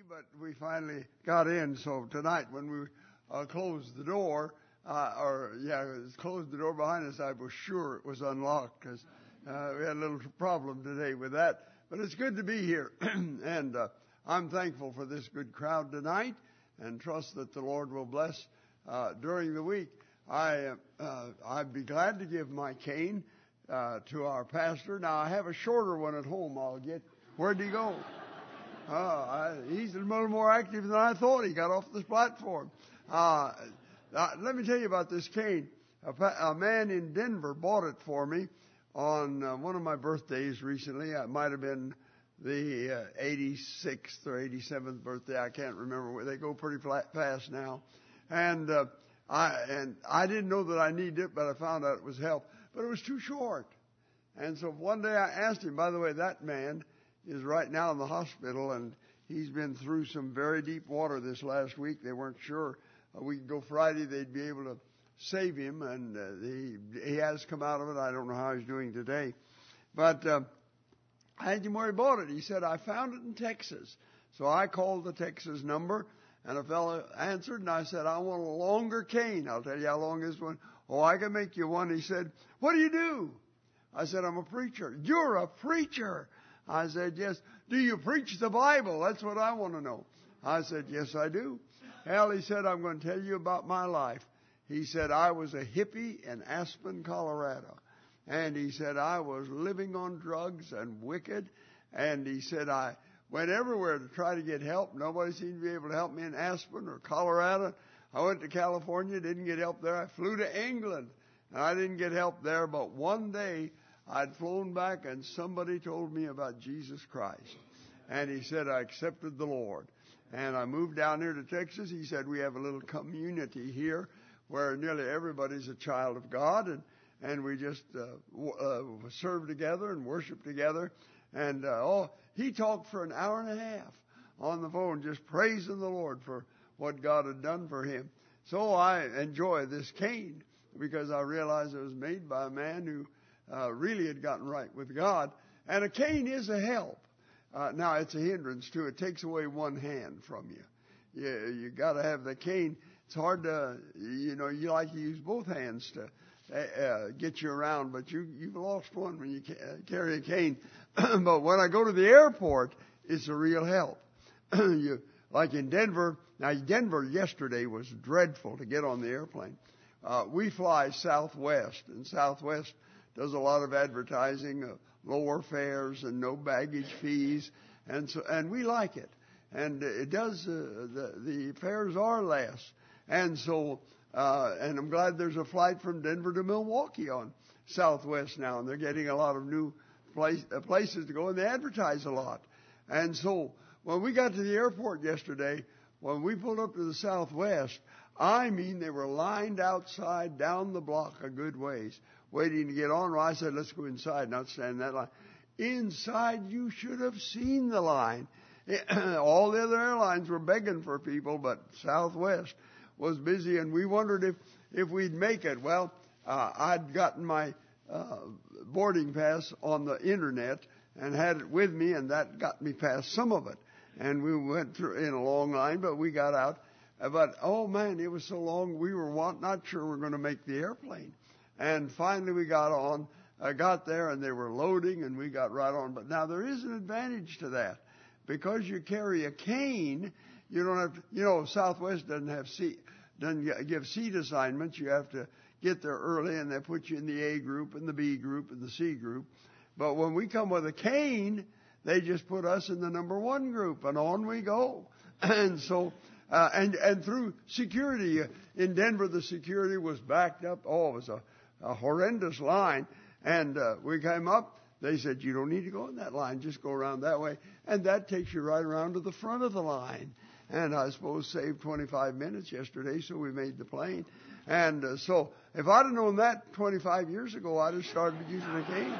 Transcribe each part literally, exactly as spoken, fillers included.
but we finally got in. So tonight when we uh, closed the door, uh, or yeah, closed the door behind us, I was sure it was unlocked because uh, we had a little problem today with that. But it's good to be here, and uh, I'm thankful for this good crowd tonight, and trust that the Lord will bless uh, during the week. I uh, I'd be glad to give my cane uh, to our pastor. Now I have a shorter one at home. I'll get. Where'd he go? Uh, I, he's a little more active than I thought. He got off this platform. Uh, uh, let me tell you about this cane. A, a man in Denver bought it for me on uh, one of my birthdays recently. It might have been the uh, eighty-sixth or eighty-seventh birthday. I can't remember. They go pretty flat, fast now. And uh, I and I didn't know that I needed it, but I found out it was help. But it was too short. And so one day I asked him, by the way, that man is right now in the hospital, and he's been through some very deep water this last week. They weren't sure a week ago Friday they'd be able to save him, and uh, he he has come out of it. I don't know how he's doing today. But uh, I asked him where he bought it. He said, I found it in Texas. So I called the Texas number, and a fellow answered, and I said, I want a longer cane. I'll tell you how long this one. Oh, I can make you one. He said, what do you do? I said, I'm a preacher. You're a preacher. I said, yes. Do you preach the Bible? That's what I want to know. I said, yes, I do. Hell, he said, I'm going to tell you about my life. He said, I was a hippie in Aspen, Colorado. And he said, I was living on drugs and wicked. And he said, I went everywhere to try to get help. Nobody seemed to be able to help me in Aspen or Colorado. I went to California, didn't get help there. I flew to England, and I didn't get help there. But one day, I'd flown back, and somebody told me about Jesus Christ. And he said, I accepted the Lord. And I moved down here to Texas. He said, we have a little community here where nearly everybody's a child of God. And, and we just uh, w- uh, serve together and worship together. And uh, oh, he talked for an hour and a half on the phone, just praising the Lord for what God had done for him. So I enjoy this cane because I realized it was made by a man who Uh, really had gotten right with God. And a cane is a help. Uh, now, it's a hindrance, too. It takes away one hand from you. You, you got to have the cane. It's hard to, you know, you like to use both hands to uh, uh, get you around, but you, you've lost one when you ca- carry a cane. But when I go to the airport, it's a real help. you, like in Denver, now Denver yesterday was dreadful to get on the airplane. Uh, we fly Southwest, and Southwest does a lot of advertising, uh, lower fares and no baggage fees, and so and we like it. And it does uh, the the fares are less, and so uh, and I'm glad there's a flight from Denver to Milwaukee on Southwest now, and they're getting a lot of new place, uh, places to go, and they advertise a lot. And so when we got to the airport yesterday, when we pulled up to the Southwest, I mean they were lined outside down the block a good ways, waiting to get on. Well, I said, let's go inside, not stand in that line. Inside, you should have seen the line. All the other airlines were begging for people, but Southwest was busy, and we wondered if, if we'd make it. Well, uh, I'd gotten my uh, boarding pass on the Internet and had it with me, and that got me past some of it. And we went through in a long line, but we got out. But, oh, man, it was so long, we were not sure we were going to make the airplane. And finally we got on, I got there, and they were loading, and we got right on. But now there is an advantage to that. Because you carry a cane, you don't have to, you know, Southwest doesn't have seat, doesn't give seat assignments. You have to get there early, and they put you in the A group and the B group and the C group. But when we come with a cane, they just put us in the number one group, and on we go. And so... Uh, and, and through security, uh, in Denver, the security was backed up. Oh, it was a, a horrendous line. And uh, we came up. They said, you don't need to go in that line. Just go around that way. And that takes you right around to the front of the line. And I suppose saved twenty-five minutes yesterday, so we made the plane. And uh, so if I'd have known that twenty-five years ago, I'd have started using a cane.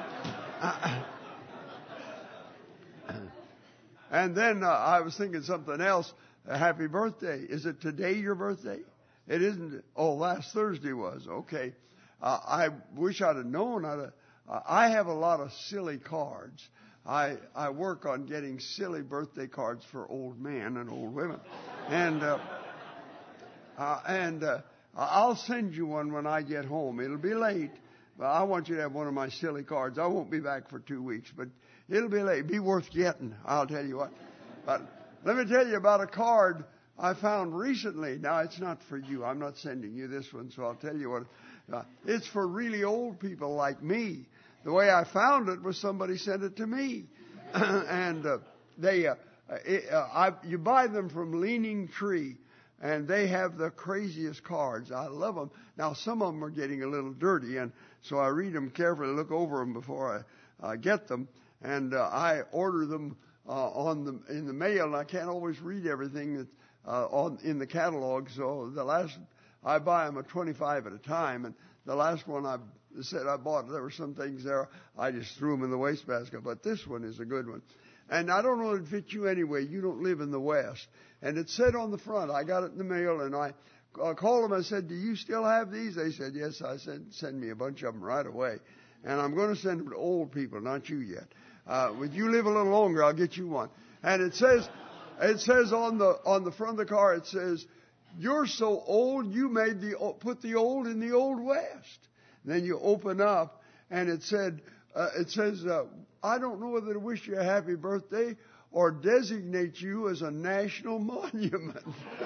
And then uh, I was thinking something else. A happy birthday. Is it today your birthday? It isn't. Oh, last Thursday was. Okay. Uh, I wish I'd have known. I'd have, uh, I have a lot of silly cards. I I work on getting silly birthday cards for old men and old women, and uh, uh, and uh, I'll send you one when I get home. It'll be late, but I want you to have one of my silly cards. I won't be back for two weeks, but it'll be late. Be worth getting, I'll tell you what. But let me tell you about a card I found recently. Now, it's not for you. I'm not sending you this one, so I'll tell you what. Uh, it's for really old people like me. The way I found it was somebody sent it to me. and uh, they, uh, it, uh, I, you buy them from Leaning Tree, and they have the craziest cards. I love them. Now, some of them are getting a little dirty, and so I read them carefully, look over them before I uh, get them. And uh, I order them uh, on the in the mail, and I can't always read everything that uh, on in the catalog. So the last I buy them at twenty-five at a time, and the last one I said I bought, there were some things there I just threw them in the wastebasket. But this one is a good one, and I don't know if it fits you anyway. You don't live in the West, and it said on the front. I got it in the mail, and I uh, called them. I said, "Do you still have these?" They said, "Yes." I said, "Send me a bunch of them right away." And I'm going to send them to old people, not you yet. Uh, when you live a little longer, I'll get you one. And it says, it says on the on the front of the car, it says, "You're so old, you made the put the old in the Old West." And then you open up, and it said, uh, it says, uh, "I don't know whether to wish you a happy birthday or designate you as a national monument."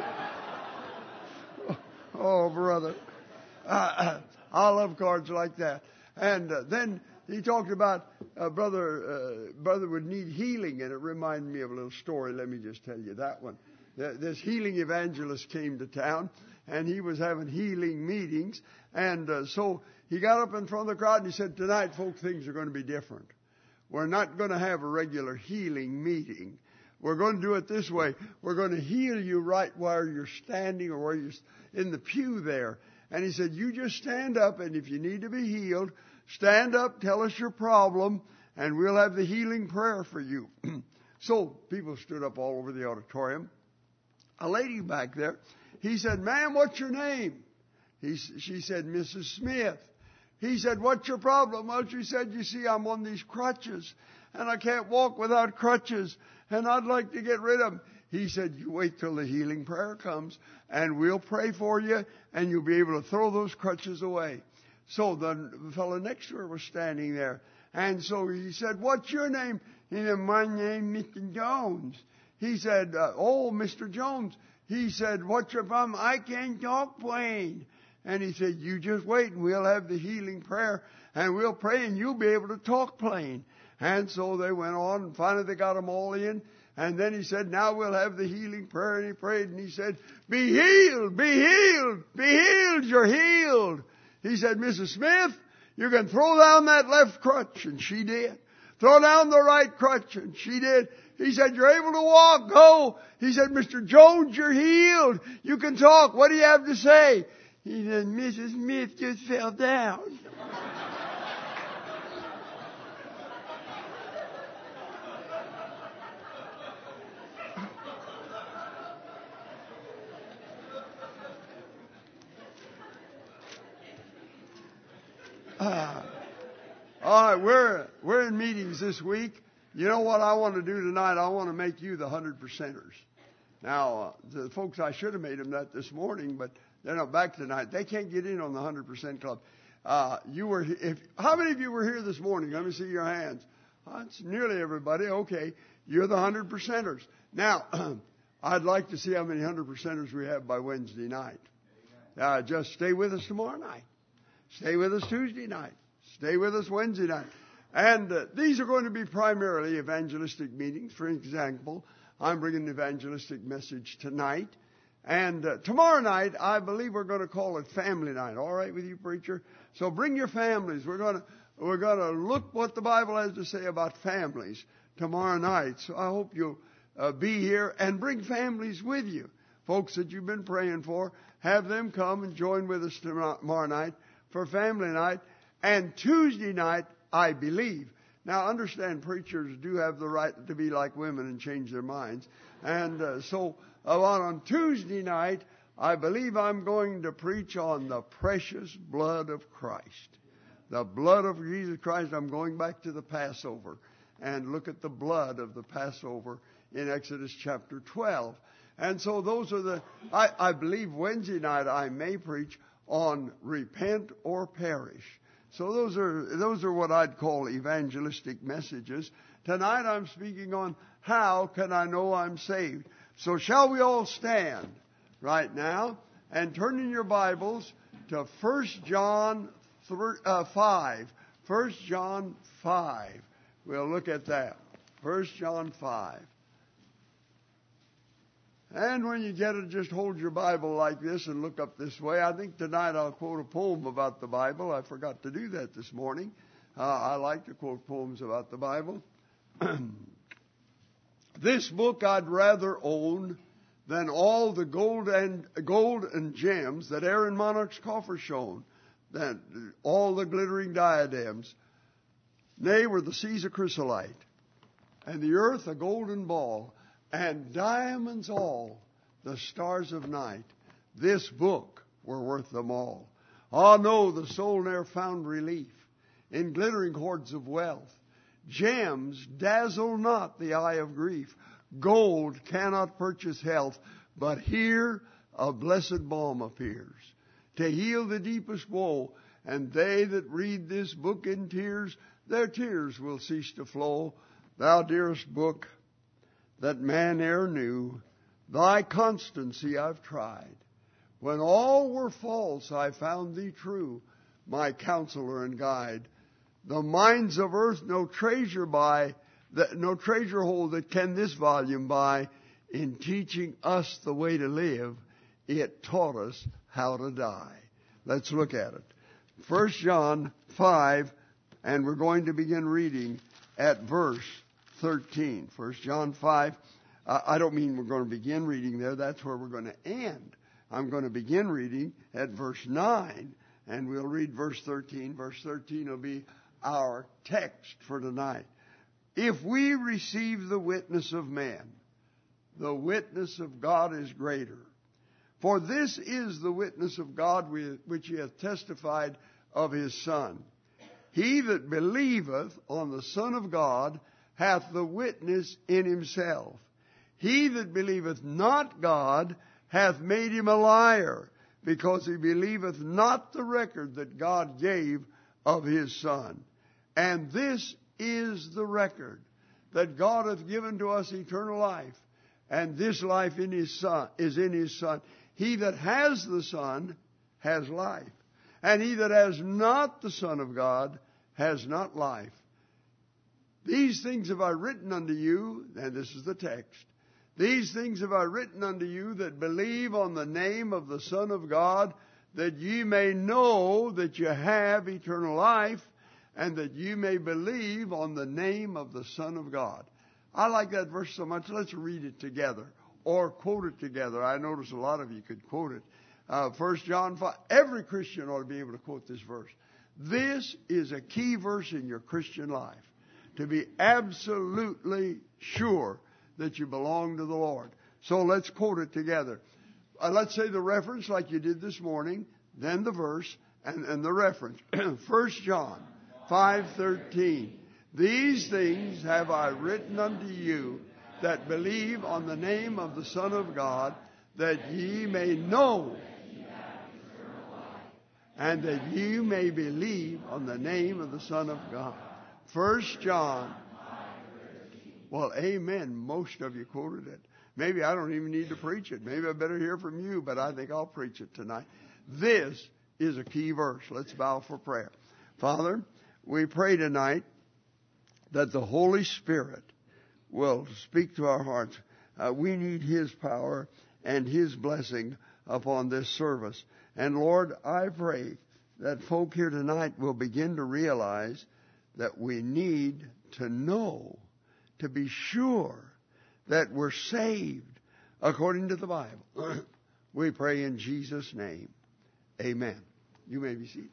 Oh, brother, uh, I love cards like that. And uh, then he talked about uh, brother uh, brother would need healing, and it reminded me of a little story. Let me just tell you that one. This healing evangelist came to town, and he was having healing meetings. And uh, so he got up in front of the crowd, and he said, "Tonight, folks, things are going to be different. We're not going to have a regular healing meeting. We're going to do it this way. We're going to heal you right where you're standing or where you're in the pew there." And he said, "You just stand up, and if you need to be healed, stand up, tell us your problem, and we'll have the healing prayer for you." So people stood up all over the auditorium. A lady back there, he said, "Ma'am, what's your name?" He, she said, "Missus Smith." He said, "What's your problem?" Well, she said, "You see, I'm on these crutches, and I can't walk without crutches, and I'd like to get rid of them." He said, "You wait till the healing prayer comes, and we'll pray for you, and you'll be able to throw those crutches away." So the fellow next to her was standing there. And so he said, "What's your name?" He said, "My name is Mister Jones." He said, uh, "Oh, Mister Jones." He said, "What's your problem?" "I can't talk plain." And he said, "You just wait, and we'll have the healing prayer, and we'll pray, and you'll be able to talk plain." And so they went on, and finally they got them all in. And then he said, "Now we'll have the healing prayer." And he prayed, and he said, "Be healed, be healed, be healed, you're healed." He said, "Missus Smith, you can throw down that left crutch." And she did. "Throw down the right crutch." And she did. He said, "You're able to walk. Go." He said, "Mister Jones, you're healed. You can talk. What do you have to say?" He said, "Missus Smith just fell down." Uh, all right, we're we're in meetings this week. You know what I want to do tonight? I want to make you the hundred percenters. Now, uh, the folks, I should have made them that this morning, but they're not back tonight. They can't get in on the hundred percent club. Uh, you were if how many of you were here this morning? Let me see your hands. That's nearly everybody. Okay, you're the hundred percenters. Now, I'd like to see how many hundred percenters we have by Wednesday night. Uh, just stay with us tomorrow night. Stay with us Tuesday night. Stay with us Wednesday night. And uh, these are going to be primarily evangelistic meetings. For example, I'm bringing an evangelistic message tonight. And uh, tomorrow night, I believe we're going to call it Family Night. All right with you, preacher? So bring your families. We're going to we're going to look what the Bible has to say about families tomorrow night. So I hope you'll uh, be here and bring families with you. Folks that you've been praying for, have them come and join with us tomorrow night for Family Night. And Tuesday night, I believe. Now, understand, preachers do have the right to be like women and change their minds. And uh, so uh, on Tuesday night, I believe I'm going to preach on the precious blood of Christ. The blood of Jesus Christ. I'm going back to the Passover. and look at the blood of the Passover in Exodus chapter twelve. And so those are the, I, I believe Wednesday night I may preach on repent or perish. So those are, those are what I'd call evangelistic messages. Tonight I'm speaking on how can I know I'm saved. So shall we all stand right now and turn in your Bibles to First John five. First John five. We'll look at that. First John five. And when you get it, just hold your Bible like this and look up this way. I think tonight I'll quote a poem about the Bible. I forgot to do that this morning. Uh, I like to quote poems about the Bible. This book I'd rather own than all the gold and gold and gems that e'er in monarch's coffer shone, than all the glittering diadems. Nay, were the seas a chrysolite, and the earth a golden ball, and diamonds all, the stars of night, this book were worth them all. Ah, no, the soul ne'er found relief in glittering hoards of wealth. Gems dazzle not the eye of grief. Gold cannot purchase health, but here a blessed balm appears to heal the deepest woe. And they that read this book in tears, their tears will cease to flow. Thou dearest book that man e'er knew, thy constancy I've tried. When all were false, I found thee true, my counselor and guide. The mines of earth no treasure buy, that no treasure hold that can this volume buy. In teaching us the way to live, it taught us how to die. Let's look at it. First John five, and we're going to begin reading at verse thirteen. First John five. Uh, I don't mean we're going to begin reading there. That's where we're going to end. I'm going to begin reading at verse nine, and we'll read verse thirteen. Verse thirteen will be our text for tonight. If we receive the witness of man, the witness of God is greater. For this is the witness of God which he hath testified of his Son. He that believeth on the Son of God hath the witness in himself. He that believeth not God hath made him a liar, because he believeth not the record that God gave of his Son. And this is the record, that God hath given to us eternal life, and this life in his Son is in his Son. He that has the Son has life, and he that has not the Son of God has not life. These things have I written unto you, and this is the text. These things have I written unto you that believe on the name of the Son of God, that ye may know that you have eternal life, and that you may believe on the name of the Son of God. I like that verse so much. Let's read it together or quote it together. I notice a lot of you could quote it. Uh, First John five. Every Christian ought to be able to quote this verse. This is a key verse in your Christian life, to be absolutely sure that you belong to the Lord. So let's quote it together. Uh, let's say the reference like you did this morning, then the verse, and, and the reference. First John five thirteen. These things have I written unto you that believe on the name of the Son of God, that ye may know, and that ye may believe on the name of the Son of God. First John. Well, amen. Most of you quoted it. Maybe I don't even need to preach it. Maybe I better hear from you, but I think I'll preach it tonight. This is a key verse. Let's bow for prayer. Father, we pray tonight that the Holy Spirit will speak to our hearts. Uh, we need his power and his blessing upon this service. And Lord, I pray that folk here tonight will begin to realize that we need to know, to be sure that we're saved according to the Bible. We pray in Jesus' name. Amen. You may be seated.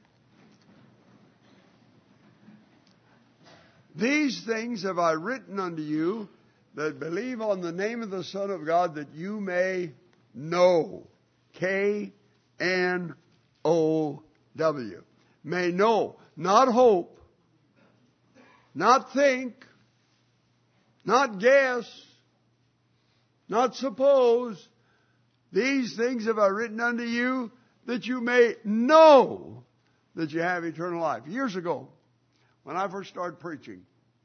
These things have I written unto you that believe on the name of the Son of God, that you may know. K N O W. May know. Not hope. Not think. not guess, not suppose. These things have I written unto you that you may know that you have eternal life. Years ago, when I first started preaching,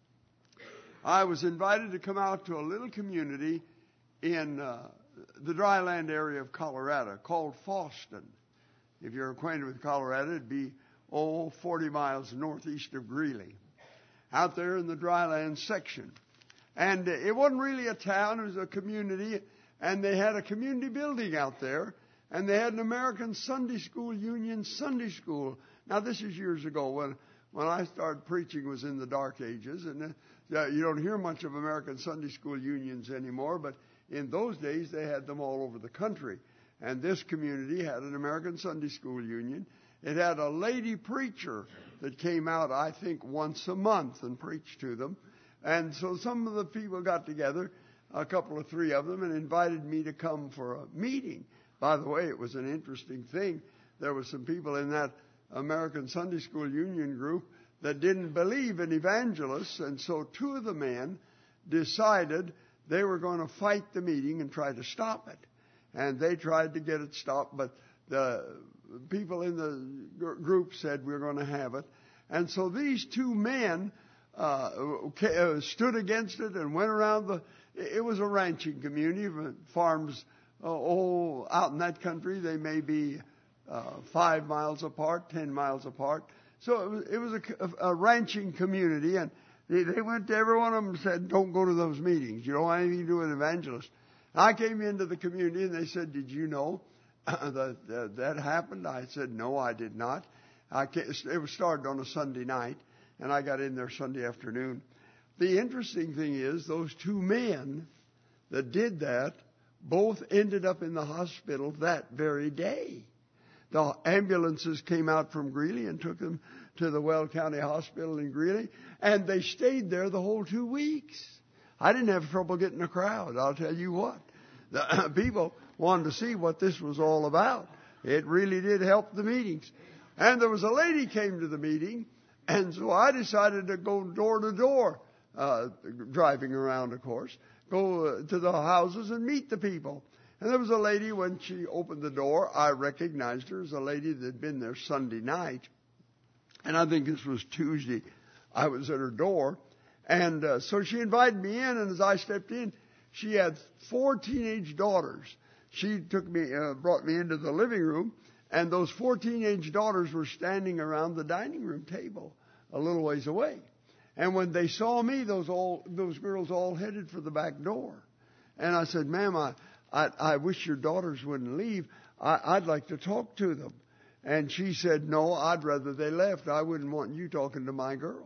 I was invited to come out to a little community in uh, the dry land area of Colorado called Foston. If you're acquainted with Colorado, it'd be, oh, forty miles northeast of Greeley, out there in the dry land section. And it wasn't really a town, it was a community, and they had a community building out there, and they had an American Sunday School Union Sunday School. Now, this is years ago when, when I started preaching, was in the dark ages, and uh, you don't hear much of American Sunday School Unions anymore, but in those days they had them all over the country. And this community had an American Sunday School Union. It had a lady preacher that came out, I think, once a month and preached to them. And so some of the people got together, a couple or three of them, and invited me to come for a meeting. By the way, it was an interesting thing. There were some people in that American Sunday School Union group that didn't believe in evangelists, and so two of the men decided they were going to fight the meeting and try to stop it. And they tried to get it stopped, but the people in the group said we're going to have it. And so these two men uh, stood against it and went around the, it was a ranching community, farms uh, oh, out in that country, they may be uh, five miles apart, ten miles apart. So it was, it was a, a ranching community, and they, they went to every one of them and said, don't go to those meetings. You don't want anything to do with evangelists. I came into the community and they said, did you know that, that that happened? I said, no, I did not. I it was started on a Sunday night, and I got in there Sunday afternoon. The interesting thing is those two men that did that both ended up in the hospital that very day. The ambulances came out from Greeley and took them to the Weld County Hospital in Greeley, and they stayed there the whole two weeks. I didn't have trouble getting a crowd, I'll tell you what. The people wanted to see what this was all about. It really did help the meetings. And there was a lady came to the meeting, and so I decided to go door to door, uh, driving around, of course, go uh, to the houses and meet the people. And there was a lady, when she opened the door, I recognized her as a lady that had been there Sunday night. And I think this was Tuesday. I was at her door. And uh, so she invited me in, and as I stepped in, she had four teenage daughters. She took me, uh, brought me into the living room, and those four teenage daughters were standing around the dining room table a little ways away. And when they saw me, those all those girls all headed for the back door. And I said, ma'am, I, I, I wish your daughters wouldn't leave. I, I'd like to talk to them. And she said, no, I'd rather they left. I wouldn't want you talking to my girls.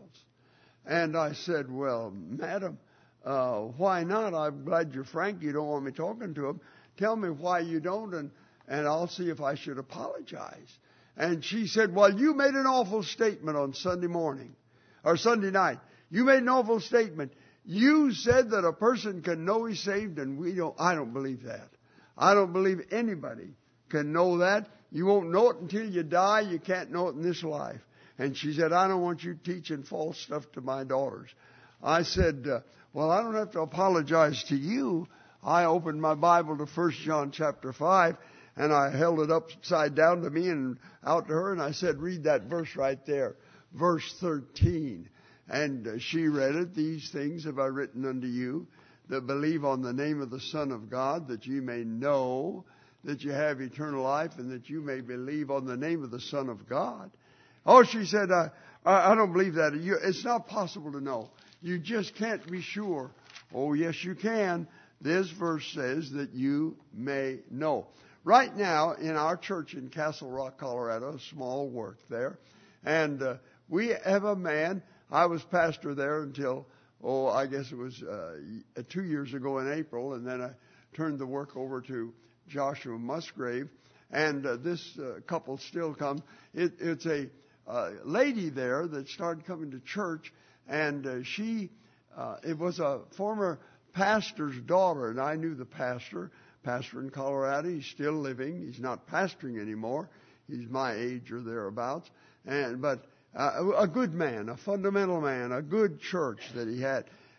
And I said, well, madam, uh, why not? I'm glad you're frank. You don't want me talking to them. Tell me why you don't, and, and I'll see if I should apologize. And she said, well, you made an awful statement on Sunday morning, or Sunday night. You made an awful statement. You said that a person can know he's saved, and we don't. I don't believe that. I don't believe anybody can know that. You won't know it until you die. You can't know it in this life. And she said, I don't want you teaching false stuff to my daughters. I said, uh, well, I don't have to apologize to you. I opened my Bible to First John chapter five, and I held it upside down to me and out to her, and I said, read that verse right there, verse thirteen. And uh, she read it. These things have I written unto you that believe on the name of the Son of God, that you may know that you have eternal life, and that you may believe on the name of the Son of God. Oh, she said, I, I don't believe that. You, it's not possible to know. You just can't be sure. Oh, yes, you can. This verse says that you may know. Right now, in our church in Castle Rock, Colorado, a small work there, and uh, we have a man. I was pastor there until, oh, I guess it was uh, two years ago in April, and then I turned the work over to Joshua Musgrave, and uh, this uh, couple still come. It, it's a uh, lady there that started coming to church, and uh, she, uh, it was a former pastor's daughter, and I knew the pastor, pastor in Colorado. He's still living. He's not pastoring anymore. He's my age or thereabouts, and but uh, a good man, a fundamental man, a good church that he had.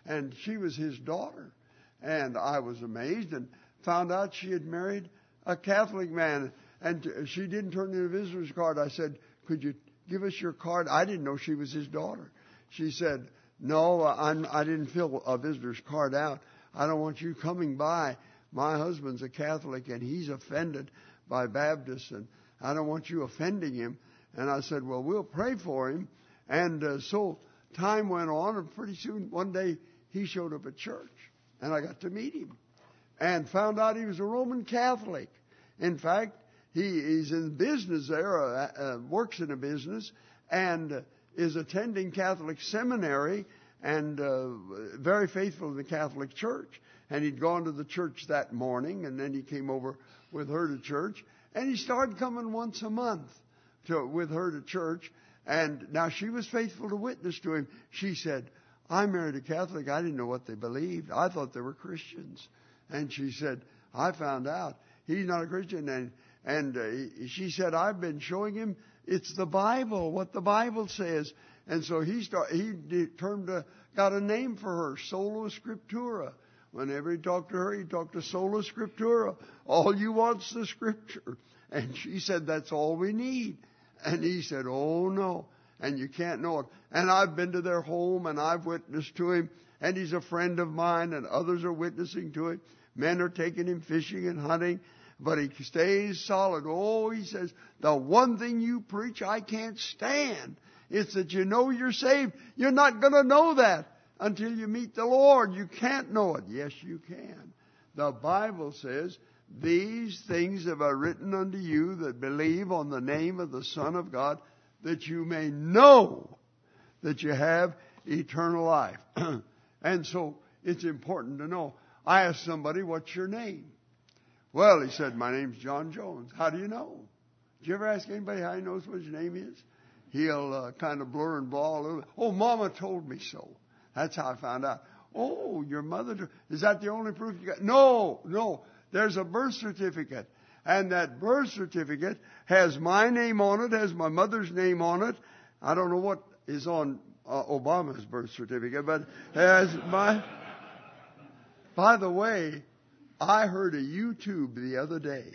and she was his daughter. And I was amazed and found out she had married a Catholic man. And she didn't turn in a visitor's card. I said, could you give us your card? I didn't know she was his daughter. She said, no, I'm, I didn't fill a visitor's card out. I don't want you coming by. My husband's a Catholic and he's offended by Baptists, and I don't want you offending him. And I said, well, we'll pray for him. And uh, so time went on, and pretty soon one day he showed up at church, and I got to meet him and found out he was a Roman Catholic. In fact, he, he's in business there, uh, uh, works in a business, and uh, is attending Catholic seminary and uh, very faithful in the Catholic Church. And he'd gone to the church that morning, and then he came over with her to church, and he started coming once a month to, with her to church. And now she was faithful to witness to him. She said, I married a Catholic. I didn't know what they believed. I thought they were Christians. And she said, I found out he's not a Christian. And, and uh, she said, I've been showing him it's the Bible, what the Bible says. And so he start, he turned to, got a name for her, Sola Scriptura. Whenever he talked to her, he talked to Sola Scriptura. All you want's the Scripture. And she said, that's all we need. And he said, oh, no. And you can't know it. And I've been to their home, and I've witnessed to him. And he's a friend of mine, and others are witnessing to him. Men are taking him fishing and hunting. But he stays solid. Oh, he says, the one thing you preach I can't stand. It's that you know you're saved. You're not going to know that until you meet the Lord. You can't know it. Yes, you can. The Bible says, these things have I written unto you that believe on the name of the Son of God, that you may know that you have eternal life. And so it's important to know. I asked somebody, what's your name? Well, he said, my name's John Jones. How do you know? Did you ever ask anybody how he knows what his name is? He'll uh, kind of blur and ball a little bit. Oh, Mama told me so. That's how I found out. Oh, your mother, is that the only proof you got? No, no. There's a birth certificate. And that birth certificate has my name on it, has my mother's name on it. I don't know what is on uh, Obama's birth certificate, but has my... By the way, I heard a YouTube the other day,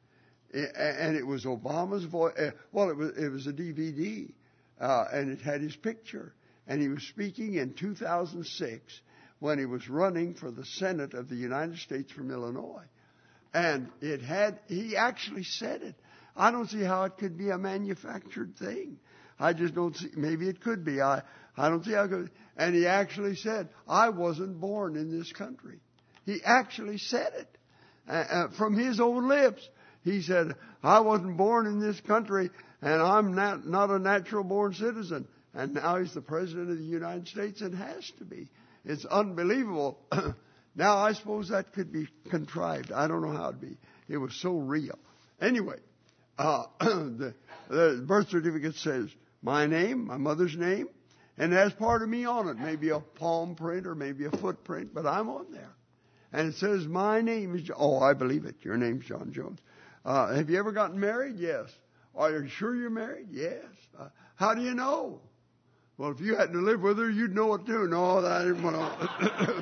and it was Obama's voice. Well, it was, it was a D V D, uh, and it had his picture. And he was speaking in two thousand six when he was running for the Senate of the United States from Illinois. And it had, he actually said it. I don't see how it could be a manufactured thing. I just don't see, maybe it could be. I, I don't see how it could. And he actually said, I wasn't born in this country. He actually said it uh, uh, from his own lips. He said, I wasn't born in this country, and I'm not, not a natural born citizen. And now he's the President of the United States and has to be. It's unbelievable. Now, I suppose that could be contrived. I don't know how it'd be. It was so real. Anyway, uh, the, the birth certificate says my name, my mother's name, and it has part of me on it. Maybe a palm print or maybe a footprint, but I'm on there. And it says my name is, oh, I believe it. Your name's John Jones. Uh, have you ever gotten married? Yes. Are you sure you're married? Yes. Uh, how do you know? Well, if you hadn't to live with her, you'd know it too. No, that I didn't want to.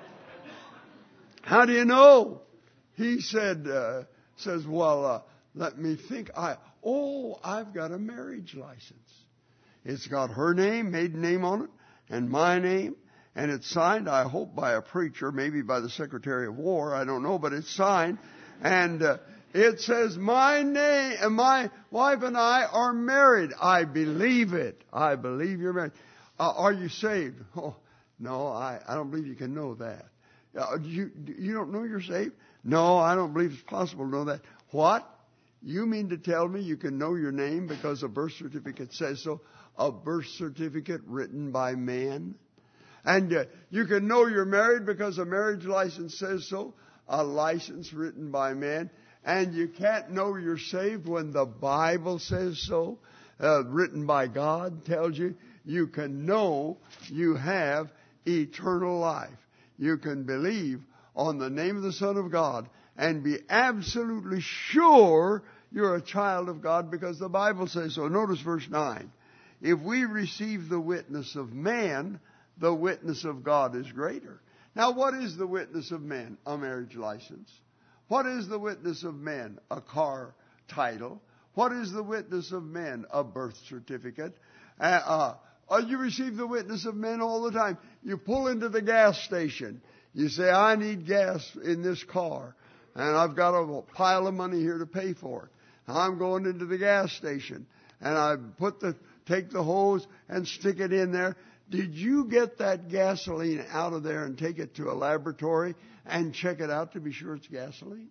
How do you know? He said, uh, says, well, uh, let me think. I Oh, I've got a marriage license. It's got her name, maiden name on it, and my name. And it's signed, I hope, by a preacher, maybe by the Secretary of War. I don't know, but it's signed. And uh, it says, my name, and my wife and I are married. I believe it. I believe you're married. Uh, are you saved? Oh, no, I, I don't believe you can know that. Uh, you, you don't know you're saved? No, I don't believe it's possible to know that. What? You mean to tell me you can know your name because a birth certificate says so? A birth certificate written by man? And uh, you can know you're married because a marriage license says so? A license written by man? And you can't know you're saved when the Bible says so? Uh, written by God tells you you can know you have eternal life. You can believe on the name of the Son of God and be absolutely sure you're a child of God because the Bible says so. Notice verse nine. If we receive the witness of man, the witness of God is greater. Now, what is the witness of men? A marriage license. What is the witness of men? A car title. What is the witness of men? A birth certificate. Uh, uh, you receive the witness of men all the time. You pull into the gas station. You say, I need gas in this car. And I've got a pile of money here to pay for it. I'm going into the gas station. And I put the, take the hose and stick it in there. Did you get that gasoline out of there and take it to a laboratory and check it out to be sure it's gasoline?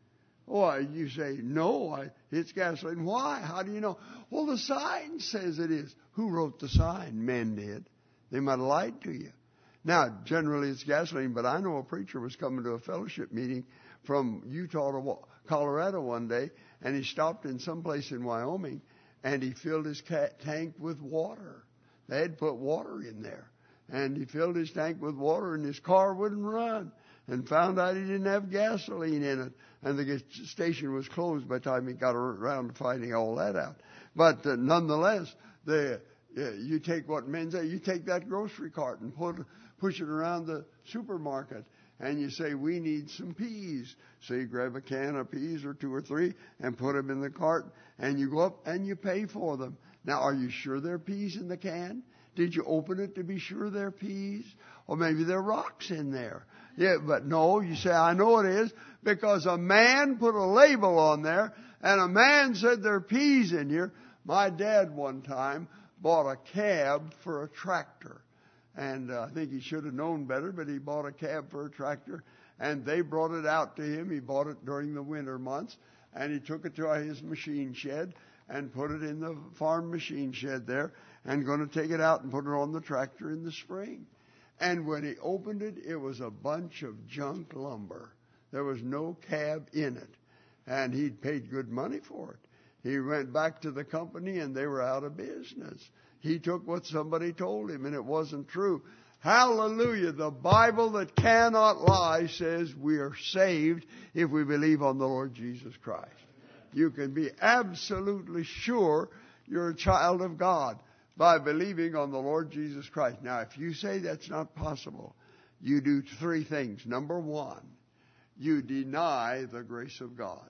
Well, you say, no, I, it's gasoline. Why? How do you know? Well, the sign says it is. Who wrote the sign? Men did. They might have lied to you. Now, generally it's gasoline, but I know a preacher was coming to a fellowship meeting from Utah to Colorado one day, and he stopped in some place in Wyoming, and he filled his tank with water. They had put water in there. And he filled his tank with water, and his car wouldn't run. And found out he didn't have gasoline in it. And the station was closed by the time he got around to finding all that out. But uh, nonetheless, the, uh, you take what men say, you take that grocery cart and put, push it around the supermarket. And you say, we need some peas. So you grab a can of peas or two or three and put them in the cart. And you go up and you pay for them. Now, are you sure there are peas in the can? Did you open it to be sure there are peas? Or maybe there are rocks in there. Yeah, but no, you say, I know it is, because a man put a label on there, and a man said there are peas in here. My dad one time bought a cab for a tractor. And uh, I think he should have known better, but he bought a cab for a tractor, and they brought it out to him. He bought it during the winter months, and he took it to his machine shed and put it in the farm machine shed there, and going to take it out and put it on the tractor in the spring. And when he opened it, it was a bunch of junk lumber. There was no cab in it. And he'd paid good money for it. He went back to the company, and they were out of business. He took what somebody told him, and it wasn't true. Hallelujah. The Bible that cannot lie says we are saved if we believe on the Lord Jesus Christ. You can be absolutely sure you're a child of God by believing on the Lord Jesus Christ. Now, if you say that's not possible, you do three things. Number one, you deny the grace of God.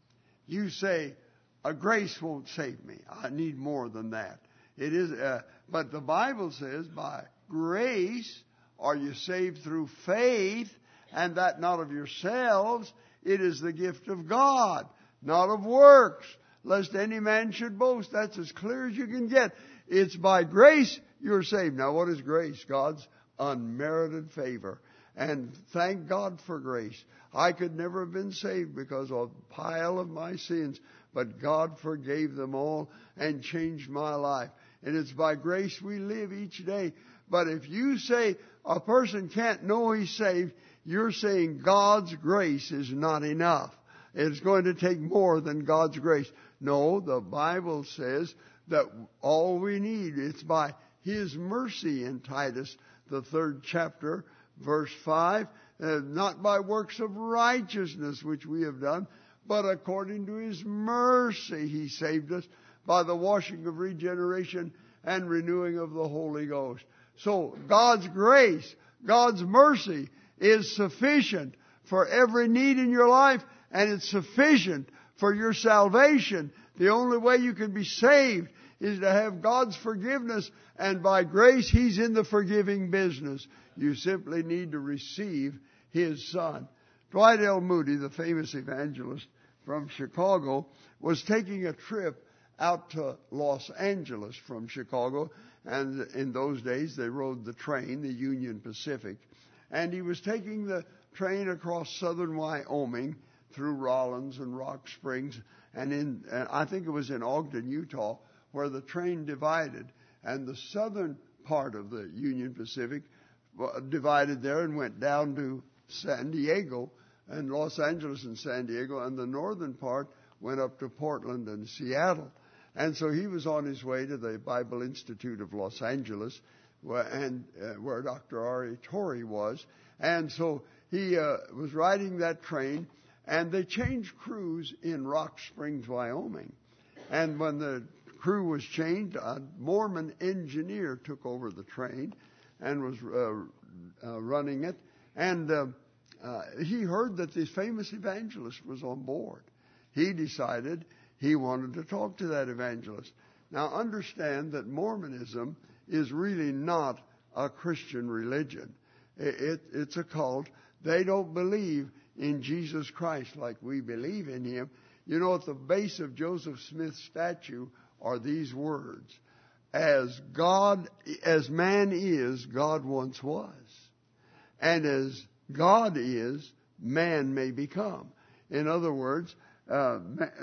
You say, a grace won't save me. I need more than that. It is, uh, but the Bible says, by grace are you saved through faith, and that not of yourselves. It is the gift of God, not of works, lest any man should boast. That's as clear as you can get. It's by grace you're saved. Now, what is grace? God's unmerited favor. And thank God for grace. I could never have been saved because of a pile of my sins, but God forgave them all and changed my life. And it's by grace we live each day. But if you say a person can't know he's saved, you're saying God's grace is not enough. It's going to take more than God's grace. No, the Bible says that all we need, it's by His mercy in Titus, the third chapter, verse five, uh, not by works of righteousness which we have done, but according to His mercy He saved us by the washing of regeneration and renewing of the Holy Ghost. So God's grace, God's mercy is sufficient for every need in your life, and it's sufficient for your salvation. The only way you can be saved is to have God's forgiveness, and by grace He's in the forgiving business. You simply need to receive His Son. Dwight L. Moody, the famous evangelist from Chicago, was taking a trip out to Los Angeles from Chicago, and in those days they rode the train, the Union Pacific, and he was taking the train across southern Wyoming through Rollins and Rock Springs, and in and I think it was in Ogden, Utah, where the train divided, and the southern part of the Union Pacific divided there and went down to San Diego and Los Angeles and San Diego, and the northern part went up to Portland and Seattle. And so he was on his way to the Bible Institute of Los Angeles, where, and uh, where Doctor R A Torrey was. And so he uh, was riding that train, and they changed crews in Rock Springs, Wyoming. And when the crew was changed, a Mormon engineer took over the train, and was uh, uh, running it. And uh, uh, he heard that this famous evangelist was on board. He decided he wanted to talk to that evangelist. Now understand that Mormonism is really not a Christian religion. It, it, it's a cult. They don't believe in Jesus Christ like we believe in Him. You know, at the base of Joseph Smith's statue are these words: As God, as man is, God once was. And as God is, man may become. In other words, uh,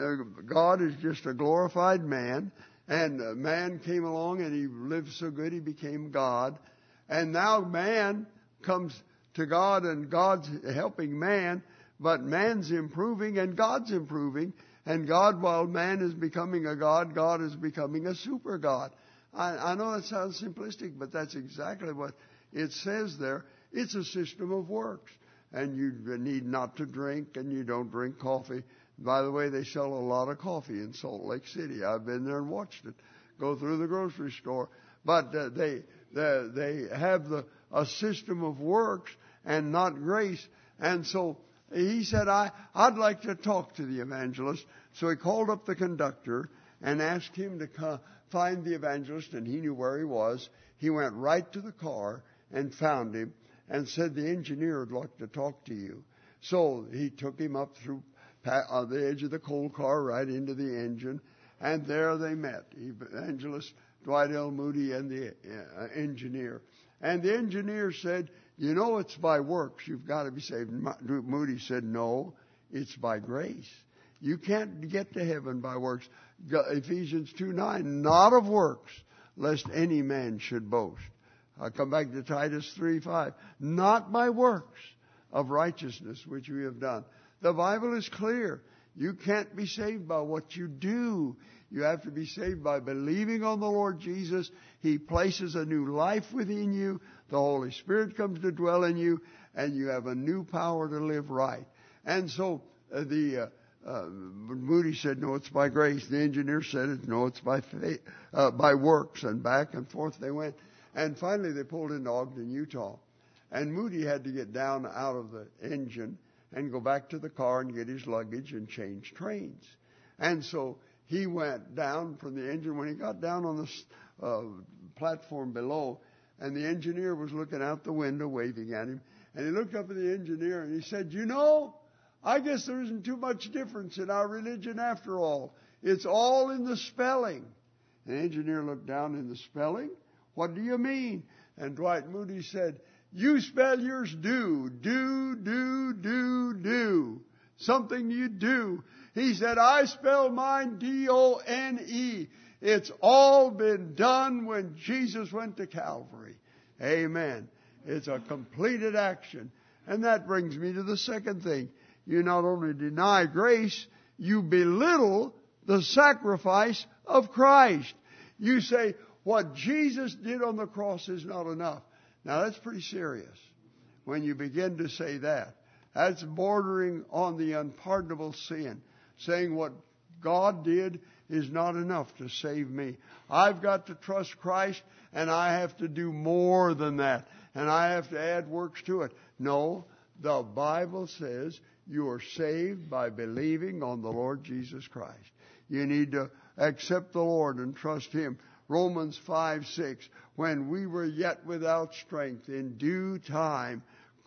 God is just a glorified man, and man came along and he lived so good he became God. And now man comes to God and God's helping man, but man's improving and God's improving. And God, while man is becoming a God, God is becoming a super God. I, I know that sounds simplistic, but that's exactly what it says there. It's a system of works. And you need not to drink, and you don't drink coffee. By the way, they sell a lot of coffee in Salt Lake City. I've been there and watched it go through the grocery store. But uh, they, they they have the a system of works and not grace. And so he said, I, I'd like to talk to the evangelist. So he called up the conductor and asked him to come find the evangelist, and he knew where he was. He went right to the car and found him and said, the engineer would like to talk to you. So he took him up through uh, the edge of the coal car right into the engine, and there they met, evangelist Dwight L. Moody and the uh, engineer. And the engineer said, you know, it's by works you've got to be saved. Moody said, no, it's by grace. You can't get to heaven by works. Ephesians two nine, not of works, lest any man should boast. I'll come back to Titus three five, not by works of righteousness which we have done. The Bible is clear. You can't be saved by what you do. You have to be saved by believing on the Lord Jesus. He places a new life within you. The Holy Spirit comes to dwell in you, and you have a new power to live right. And so uh, the uh, uh, Moody said, no, it's by grace. The engineer said, it, no, it's by faith, uh, by works. And back and forth they went. And finally they pulled into Ogden, Utah. And Moody had to get down out of the engine and go back to the car and get his luggage and change trains. And so he went down from the engine. When he got down on the uh, platform below, and the engineer was looking out the window waving at him, and he looked up at the engineer and he said, you know, I guess there isn't too much difference in our religion after all. It's all in the spelling. And the engineer looked down in the spelling. What do you mean? And Dwight Moody said, you spell yours do, do, do, do, do. Something you do. He said, I spell mine D O N E. It's all been done when Jesus went to Calvary. Amen. It's a completed action. And that brings me to the second thing. You not only deny grace, you belittle the sacrifice of Christ. You say, what Jesus did on the cross is not enough. Now that's pretty serious when you begin to say that. That's bordering on the unpardonable sin. Saying what God did is not enough to save me. I've got to trust Christ, and I have to do more than that. And I have to add works to it. No, the Bible says you are saved by believing on the Lord Jesus Christ. You need to accept the Lord and trust Him. Romans five six, when we were yet without strength, in due time,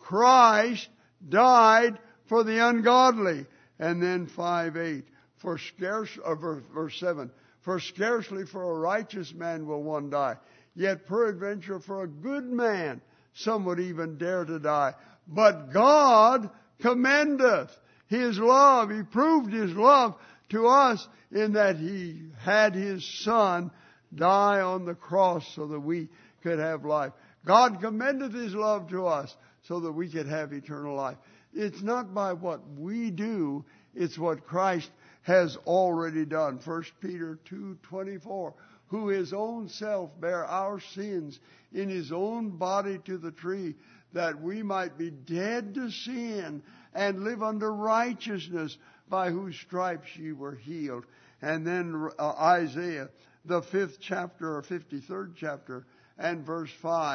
Christ died for the ungodly. And then five eight, for scarce, or verse seven, for scarcely for a righteous man will one die, yet peradventure for a good man some would even dare to die. But God commendeth His love. He proved His love to us in that He had His Son die on the cross so that we could have life. God commendeth His love to us so that we could have eternal life. It's not by what we do, it's what Christ has already done. First Peter two twenty-four, who His own self bare our sins in His own body to the tree, that we might be dead to sin and live under righteousness, by whose stripes ye were healed. And then uh, Isaiah, the fifth chapter or fifty-third chapter and verse five,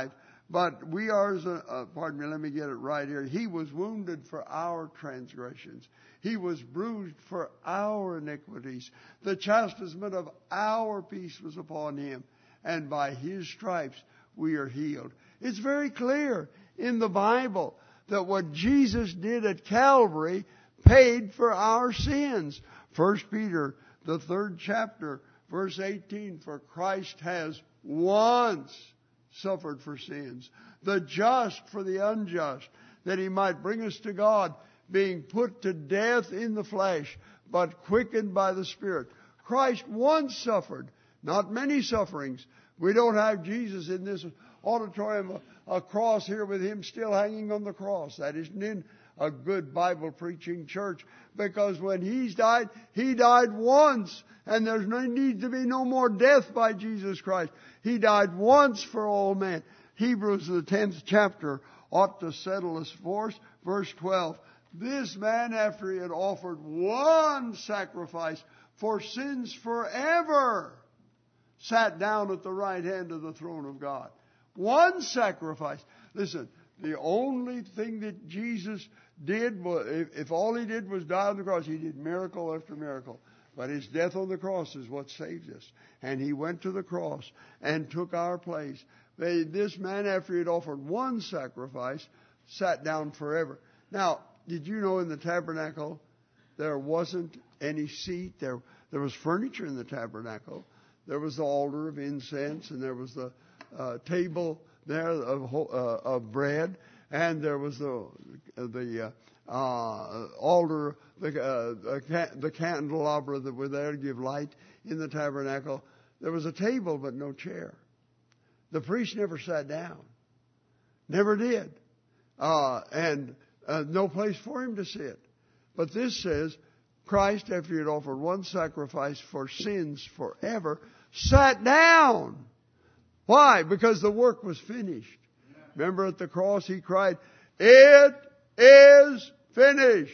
But we are, uh, pardon me, let me get it right here. He was wounded for our transgressions. He was bruised for our iniquities. The chastisement of our peace was upon him, and by his stripes we are healed. It's very clear in the Bible that what Jesus did at Calvary paid for our sins. First Peter, the third chapter, verse eighteen, for Christ has once suffered for sins, the just for the unjust, that he might bring us to God, being put to death in the flesh, but quickened by the Spirit. Christ once suffered, not many sufferings. We don't have Jesus in this auditorium, a, a cross here with him still hanging on the cross. That isn't in a good Bible preaching church, because when he's died, he died once, and there's no need to be no more death by Jesus Christ. He died once for all men. Hebrews, the tenth chapter, ought to settle this for us. Verse twelve, this man, after he had offered one sacrifice for sins forever, sat down at the right hand of the throne of God. One sacrifice. Listen, the only thing that Jesus did was, if, if all he did was die on the cross, he did miracle after miracle. But his death on the cross is what saved us. And he went to the cross and took our place. They, this man, after he had offered one sacrifice, sat down forever. Now, did you know in the tabernacle there wasn't any seat? There, there was furniture in the tabernacle. There was the altar of incense, and there was the uh, table there of, uh, of bread, and there was the the uh, uh, altar, the, uh, the candelabra that were there to give light in the tabernacle. There was a table, but no chair. The priest never sat down, never did, uh, and uh, no place for him to sit. But this says, Christ, after he had offered one sacrifice for sins forever, sat down. Why? Because the work was finished. Remember at the cross he cried, "It is finished."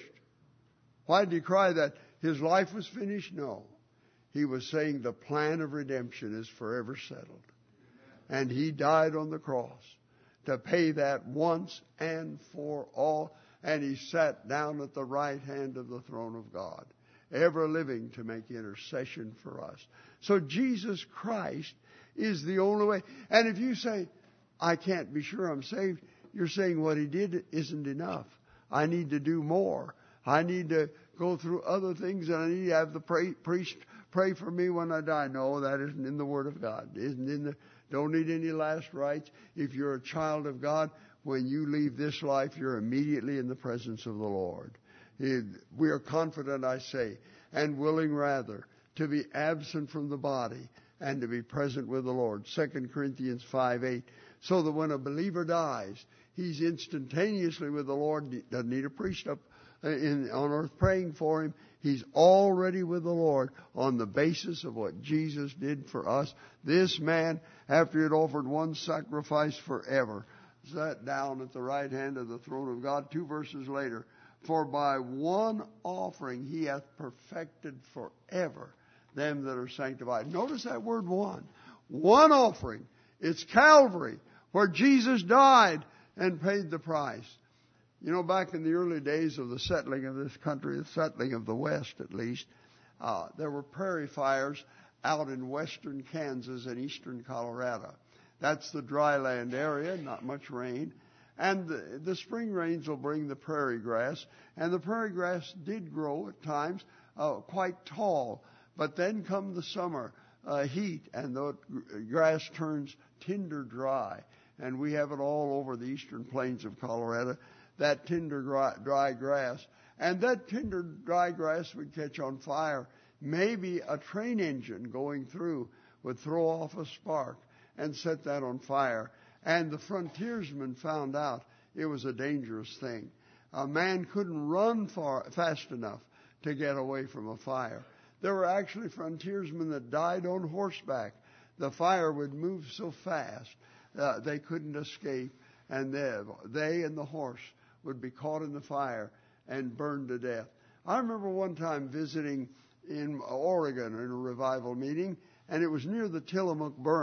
Why did he cry that? His life was finished? No. He was saying the plan of redemption is forever settled. And he died on the cross to pay that once and for all. And he sat down at the right hand of the throne of God, ever living to make intercession for us. So Jesus Christ is the only way. And if you say, I can't be sure I'm saved, you're saying what he did isn't enough. I need to do more. I need to go through other things, and I need to have the pray, priest pray for me when I die. No, that isn't in the Word of God. It isn't in the, don't need any last rites. If you're a child of God, when you leave this life, you're immediately in the presence of the Lord. We are confident, I say, and willing rather to be absent from the body and to be present with the Lord. Second Corinthians five eight. So that when a believer dies, he's instantaneously with the Lord. He doesn't need a priest up in, on earth praying for him. He's already with the Lord on the basis of what Jesus did for us. This man, after he had offered one sacrifice forever, sat down at the right hand of the throne of God. Two verses later, for by one offering he hath perfected forever them that are sanctified. Notice that word one. One offering. It's Calvary, where Jesus died and paid the price. You know, back in the early days of the settling of this country, the settling of the West at least, uh, there were prairie fires out in western Kansas and eastern Colorado. That's the dry land area, not much rain. And the, the spring rains will bring the prairie grass. And the prairie grass did grow at times uh, quite tall. But then come the summer uh, heat, and the grass turns tinder dry. And we have it all over the eastern plains of Colorado, that tinder dry, dry grass. And that tinder dry grass would catch on fire. Maybe a train engine going through would throw off a spark and set that on fire. And the frontiersmen found out it was a dangerous thing. A man couldn't run far, fast enough to get away from a fire. There were actually frontiersmen that died on horseback. The fire would move so fast uh, they couldn't escape, and they, they and the horse would be caught in the fire and burned to death. I remember one time visiting in Oregon in a revival meeting, and it was near the Tillamook burn.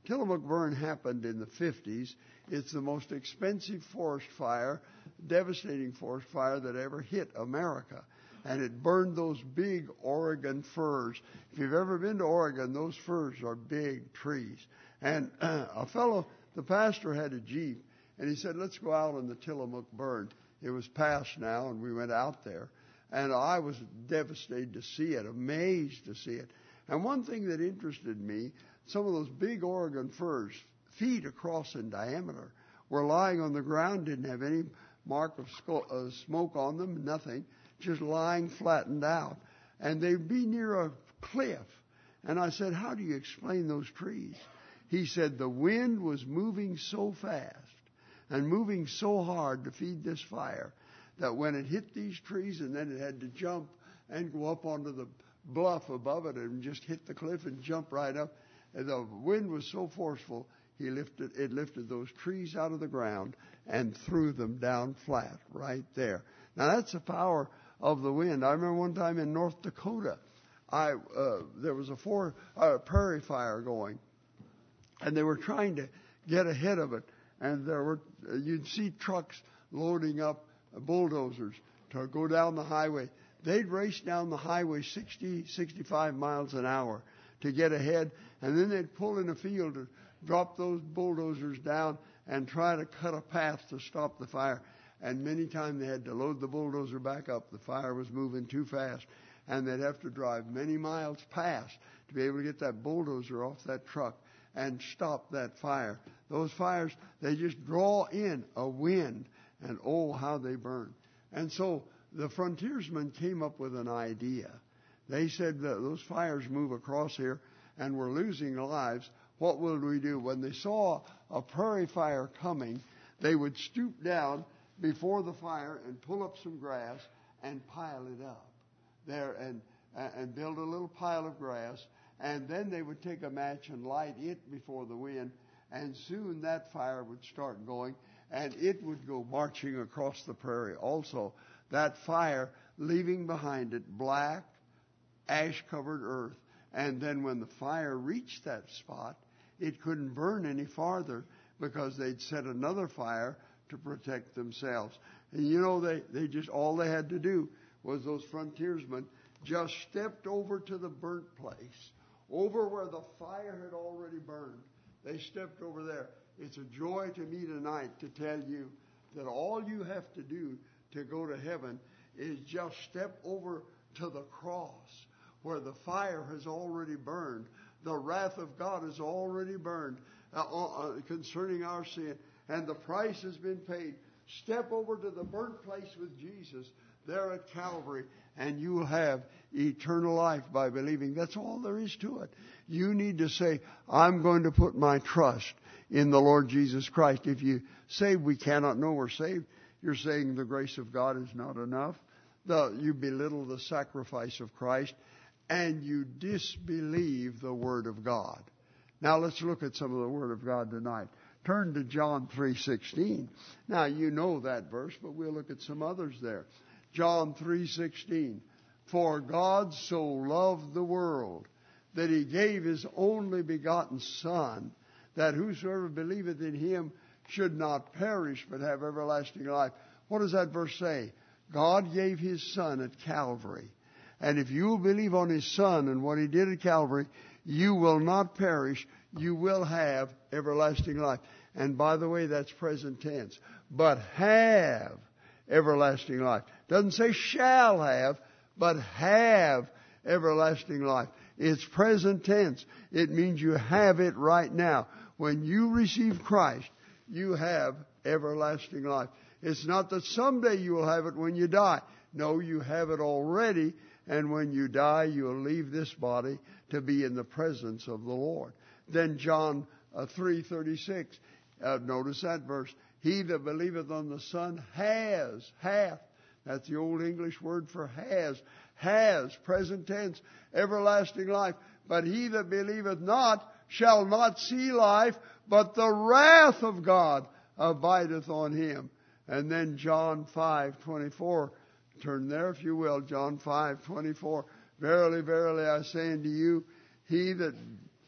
Tillamook burn happened in the fifties. It's the most expensive forest fire, devastating forest fire that ever hit America. And it burned those big Oregon firs. If you've ever been to Oregon, those firs are big trees. And uh, a fellow, the pastor, had a Jeep, and he said, let's go out on the Tillamook burn. It was past now, and we went out there. And I was devastated to see it, amazed to see it. And one thing that interested me, some of those big Oregon firs, feet across in diameter, were lying on the ground, didn't have any mark of skull, uh, smoke on them, nothing, just lying flattened out. And they'd be near a cliff. And I said, how do you explain those trees? He said, the wind was moving so fast and moving so hard to feed this fire that when it hit these trees and then it had to jump and go up onto the bluff above it and just hit the cliff and jump right up, and the wind was so forceful, he lifted, it lifted those trees out of the ground and threw them down flat right there. Now that's the power of the wind. I remember one time in North Dakota, I uh, there was a four, uh, prairie fire going, and they were trying to get ahead of it. And there were uh, you'd see trucks loading up uh, bulldozers to go down the highway. They'd race down the highway sixty, sixty-five miles an hour to get ahead, and then they'd pull in a field and drop those bulldozers down and try to cut a path to stop the fire. And many times they had to load the bulldozer back up. The fire was moving too fast, and they'd have to drive many miles past to be able to get that bulldozer off that truck and stop that fire. Those fires, they just draw in a wind, and oh, how they burn. And so the frontiersmen came up with an idea. They said that those fires move across here, and we're losing lives. What will we do? When they saw a prairie fire coming, they would stoop down before the fire and pull up some grass and pile it up there and and build a little pile of grass, and then they would take a match and light it before the wind, and soon that fire would start going, and it would go marching across the prairie also. That fire leaving behind it black, ash-covered earth, and then when the fire reached that spot, it couldn't burn any farther because they'd set another fire to protect themselves. And you know, they, they just, all they had to do was those frontiersmen just stepped over to the burnt place, over where the fire had already burned. They stepped over there. It's a joy to me tonight to tell you that all you have to do to go to heaven is just step over to the cross where the fire has already burned. The wrath of God has already burned uh, uh, concerning our sin, and the price has been paid. Step over to the burnt place with Jesus there at Calvary, and you will have eternal life by believing. That's all there is to it. You need to say, I'm going to put my trust in the Lord Jesus Christ. If you say we cannot know we're saved, you're saying the grace of God is not enough. The, you belittle the sacrifice of Christ, and you disbelieve the Word of God. Now let's look at some of the Word of God tonight. Turn to John three sixteen. Now you know that verse, but we'll look at some others there. John three sixteen. For God so loved the world that He gave His only begotten Son, that whosoever believeth in Him should not perish but have everlasting life. What does that verse say? God gave His Son at Calvary. And if you will believe on His Son and what He did at Calvary, you will not perish. You will have everlasting life. And by the way, that's present tense. But have everlasting life. Doesn't say shall have, but have everlasting life. It's present tense. It means you have it right now. When you receive Christ, you have everlasting life. It's not that someday you will have it when you die. No, you have it already. And when you die, you will leave this body to be in the presence of the Lord. Then John uh, three thirty-six. Uh, notice that verse. He that believeth on the Son has, hath. That's the old English word for has. Has, present tense, everlasting life. But he that believeth not shall not see life, but the wrath of God abideth on him. And then John five twenty-four. Turn there if you will. John five twenty-four. Verily, verily, I say unto you, he that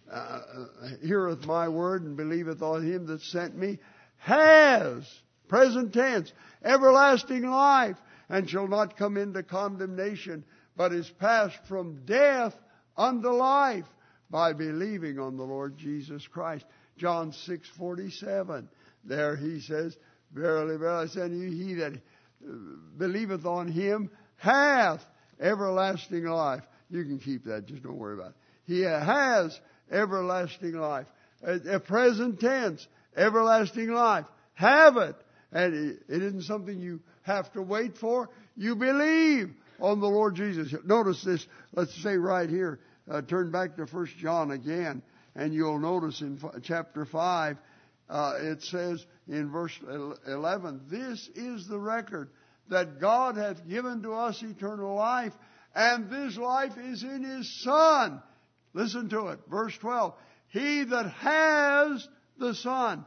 uh, heareth my word and believeth on him that sent me has, present tense, everlasting life, and shall not come into condemnation, but is passed from death unto life by believing on the Lord Jesus Christ. John six forty-seven. There he says, verily, verily, I say unto you, he that believeth on him hath everlasting life. You can keep that, just don't worry about it. He has everlasting life. A, a present tense, everlasting life. Have it. And it, it isn't something you have to wait for. You believe on the Lord Jesus. Notice this, let's say right here, uh, turn back to First John again, and you'll notice in f- chapter five, uh, it says in verse eleven, this is the record that God hath given to us eternal life, and this life is in his Son. Listen to it. Verse twelve. He that has the Son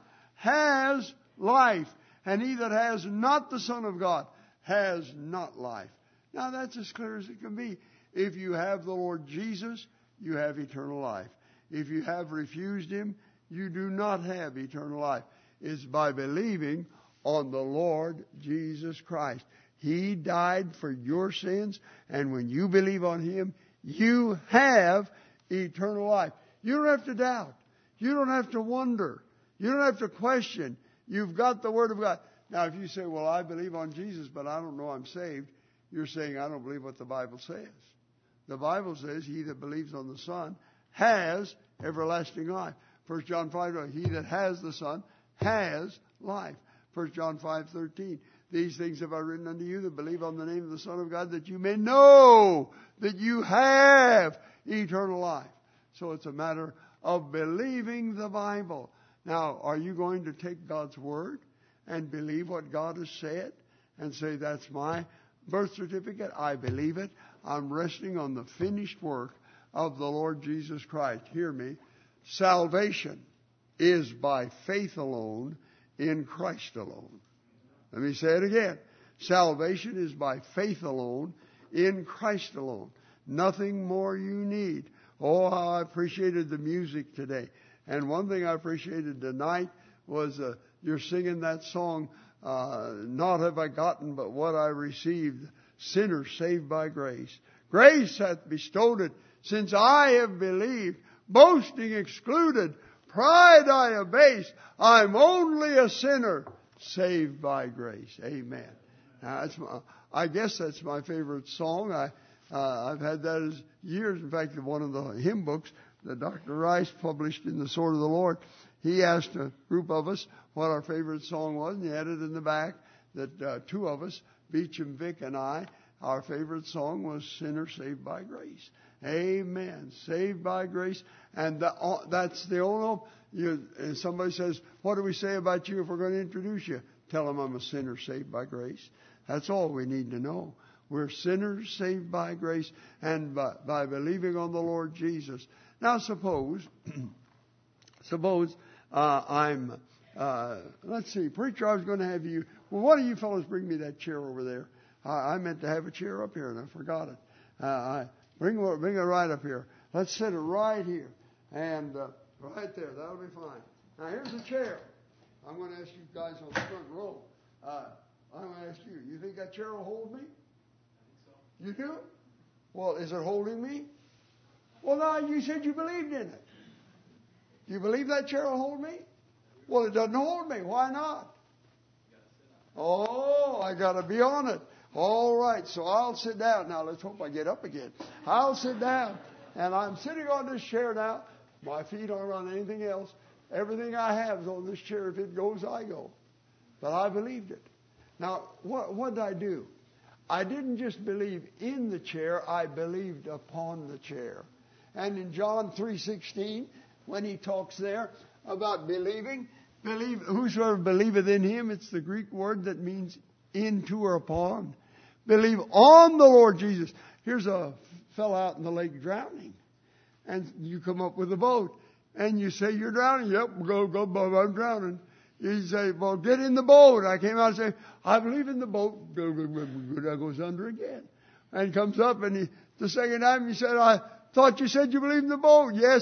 has life, and he that has not the Son of God has not life. Now that's as clear as it can be. If you have the Lord Jesus, you have eternal life. If you have refused him, you do not have eternal life. It's by believing on the Lord Jesus Christ. He died for your sins, and when you believe on him, you have eternal life. You don't have to doubt. You don't have to wonder. You don't have to question. You've got the Word of God. Now, if you say, well, I believe on Jesus, but I don't know I'm saved, you're saying, I don't believe what the Bible says. The Bible says, he that believes on the Son has everlasting life. First John five, he that has the Son has life. First John five thirteen, these things have I written unto you that believe on the name of the Son of God, that you may know that you have eternal life. So it's a matter of believing the Bible. Now, are you going to take God's Word and believe what God has said and say, that's my birth certificate? I believe it. I'm resting on the finished work of the Lord Jesus Christ. Hear me. Salvation is by faith alone, in Christ alone. Let me say it again. Salvation is by faith alone, in Christ alone. Nothing more you need. Oh, how I appreciated the music today. And one thing I appreciated tonight was uh, you're singing that song, uh, Not have I gotten but what I received, sinners saved by grace. Grace hath bestowed it, since I have believed, boasting excluded, pride I abase. I'm only a sinner, saved by grace. Amen. Now, that's my, I guess that's my favorite song. I, uh, I've had that as years. In fact, one of the hymn books that Doctor Rice published in the Sword of the Lord, he asked a group of us what our favorite song was, and he had it in the back that uh, two of us, Beecham Vic and I, our favorite song was Sinner Saved by Grace. Amen. Saved by grace. And the, uh, that's the only... You, and somebody says, what do we say about you if we're going to introduce you? Tell them I'm a sinner saved by grace. That's all we need to know. We're sinners saved by grace and by, by believing on the Lord Jesus. Now suppose, suppose uh, I'm, uh, let's see, preacher, I was going to have you, well, one of you fellows bring me that chair over there. I, I meant to have a chair up here and I forgot it. Uh, I, bring, bring it right up here. Let's sit it right here. And uh, right there, that'll be fine. Now here's a chair. I'm going to ask you guys on the front row. Uh, I'm going to ask you, you think that chair will hold me? I think so. You do? Well, is it holding me? Well, no, you said you believed in it. Do you believe that chair will hold me? Well, it doesn't hold me. Why not? Oh, I got to be on it. All right, so I'll sit down. Now, let's hope I get up again. I'll sit down. And I'm sitting on this chair now. My feet aren't on anything else. Everything I have is on this chair. If it goes, I go. But I believed it. Now, what, what did I do? I didn't just believe in the chair. I believed upon the chair. And in John three sixteen, when he talks there about believing, believe whosoever believeth in him, it's the Greek word that means into or upon. Believe on the Lord Jesus. Here's a fellow out in the lake drowning. And you come up with a boat. And you say, you're drowning. Yep, go, go, I'm drowning. You say, well, get in the boat. I came out and say, I believe in the boat. That goes under again. And comes up and he, the second time he said, I thought you said you believed in the boat. Yes,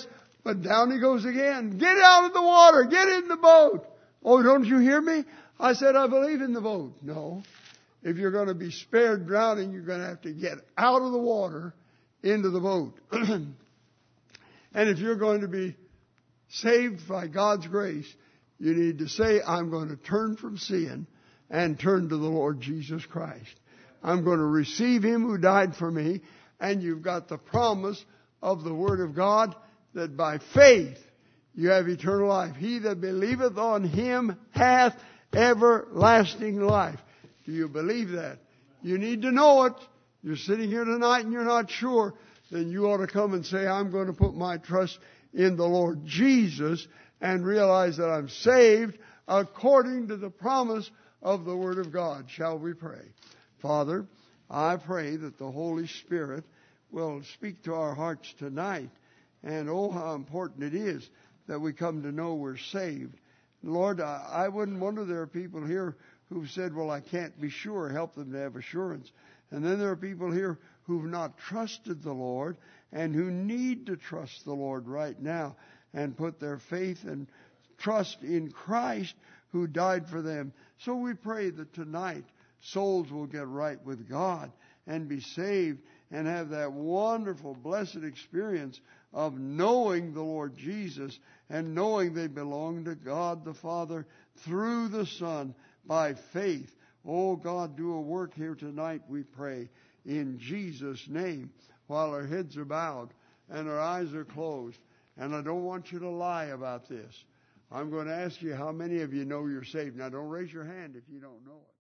But down he goes again. Get out of the water. Get in the boat. Oh, don't you hear me? I said, I believe in the boat. No. If you're going to be spared drowning, you're going to have to get out of the water into the boat. And if you're going to be saved by God's grace, you need to say, I'm going to turn from sin and turn to the Lord Jesus Christ. I'm going to receive Him who died for me. And you've got the promise of the Word of God that by faith you have eternal life. He that believeth on Him hath everlasting life. Do you believe that? You need to know it. You're sitting here tonight and you're not sure. Then you ought to come and say, I'm going to put my trust in the Lord Jesus and realize that I'm saved according to the promise of the Word of God. Shall we pray? Father, I pray that the Holy Spirit will speak to our hearts tonight. And oh, how important it is that we come to know we're saved. Lord, I, I wouldn't wonder there are people here who've said, well, I can't be sure. Help them to have assurance. And then there are people here who've not trusted the Lord and who need to trust the Lord right now and put their faith and trust in Christ who died for them. So we pray that tonight souls will get right with God and be saved and have that wonderful, blessed experience of knowing the Lord Jesus and knowing they belong to God the Father through the Son by faith. Oh, God, do a work here tonight, we pray, in Jesus' name, while our heads are bowed and our eyes are closed. And I don't want you to lie about this. I'm going to ask you how many of you know you're saved. Now, don't raise your hand if you don't know it.